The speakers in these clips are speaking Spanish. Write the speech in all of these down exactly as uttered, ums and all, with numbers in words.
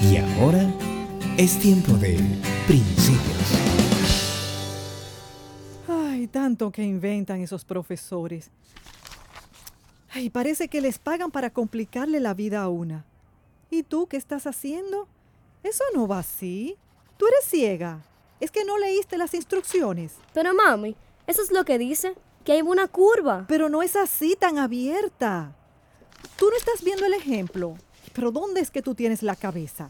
Y ahora es tiempo de Principios. Ay, tanto que inventan esos profesores. Ay, parece que les pagan para complicarle la vida a una. ¿Y tú qué estás haciendo? Eso no va así. Tú eres ciega. Es que no leíste las instrucciones. Pero mami, eso es lo que dice, que hay una curva. Pero no es así tan abierta. Tú no estás viendo el ejemplo. Pero ¿dónde es que tú tienes la cabeza?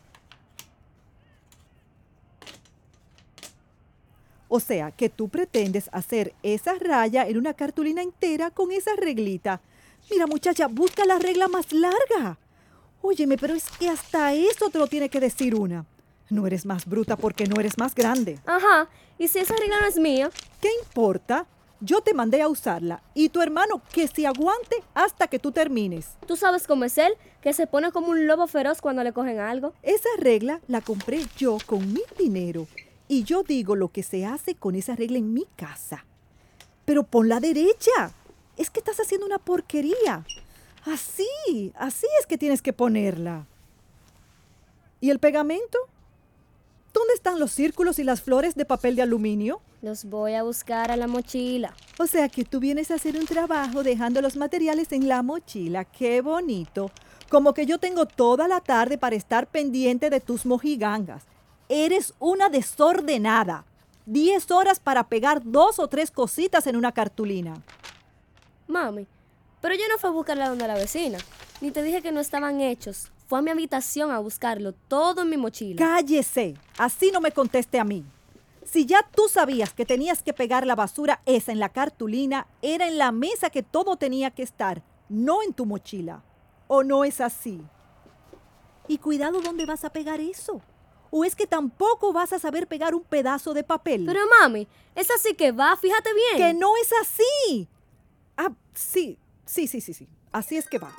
O sea, que tú pretendes hacer esa raya en una cartulina entera con esa reglita. Mira, muchacha, busca la regla más larga. Óyeme, pero es que hasta eso te lo tiene que decir una. No eres más bruta porque no eres más grande. Ajá, y si esa regla no es mía. ¿Qué importa? Yo te mandé a usarla. Y tu hermano que se aguante hasta que tú termines. Tú sabes cómo es él, que se pone como un lobo feroz cuando le cogen algo. Esa regla la compré yo con mi dinero. Y yo digo lo que se hace con esa regla en mi casa. Pero ponla derecha. Es que estás haciendo una porquería. Así, así es que tienes que ponerla. ¿Y el pegamento? ¿Dónde están los círculos y las flores de papel de aluminio? Los voy a buscar a la mochila. O sea que tú vienes a hacer un trabajo dejando los materiales en la mochila. ¡Qué bonito! Como que yo tengo toda la tarde para estar pendiente de tus mojigangas. Eres una desordenada. Diez horas para pegar dos o tres cositas en una cartulina. Mami, pero yo no fui a buscarla donde la vecina. Ni te dije que no estaban hechos. Fue a mi habitación a buscarlo, todo en mi mochila. ¡Cállese! Así no me conteste a mí. Si ya tú sabías que tenías que pegar la basura esa en la cartulina, era en la mesa que todo tenía que estar, no en tu mochila. ¿O no es así? Y cuidado dónde vas a pegar eso. ¿O es que tampoco vas a saber pegar un pedazo de papel? Pero mami, es así que va, fíjate bien. ¡Que no es así! Ah, sí, sí, sí, sí, sí. Así es que va.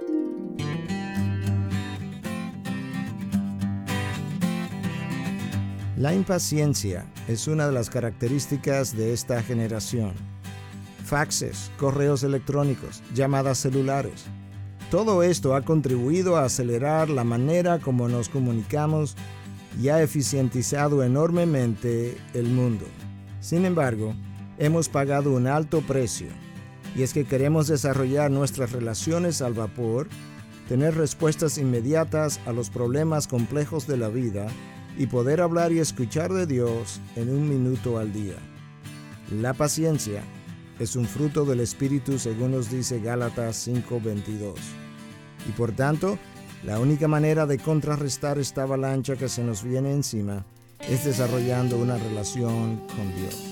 La impaciencia es una de las características de esta generación. Faxes, correos electrónicos, llamadas celulares. Todo esto ha contribuido a acelerar la manera como nos comunicamos y ha eficientizado enormemente el mundo. Sin embargo, hemos pagado un alto precio, y es que queremos desarrollar nuestras relaciones al vapor, tener respuestas inmediatas a los problemas complejos de la vida y poder hablar y escuchar de Dios en un minuto al día. La paciencia es un fruto del Espíritu, según nos dice Gálatas cinco veintidós. Y por tanto, la única manera de contrarrestar esta avalancha que se nos viene encima es desarrollando una relación con Dios.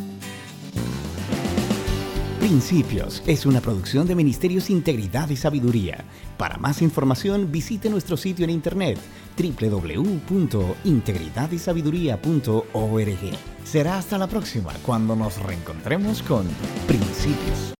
Principios es una producción de Ministerios Integridad y Sabiduría. Para más información, visite nuestro sitio en internet doble u doble u doble u punto integridad y sabiduría punto org. Será hasta la próxima cuando nos reencontremos con Principios.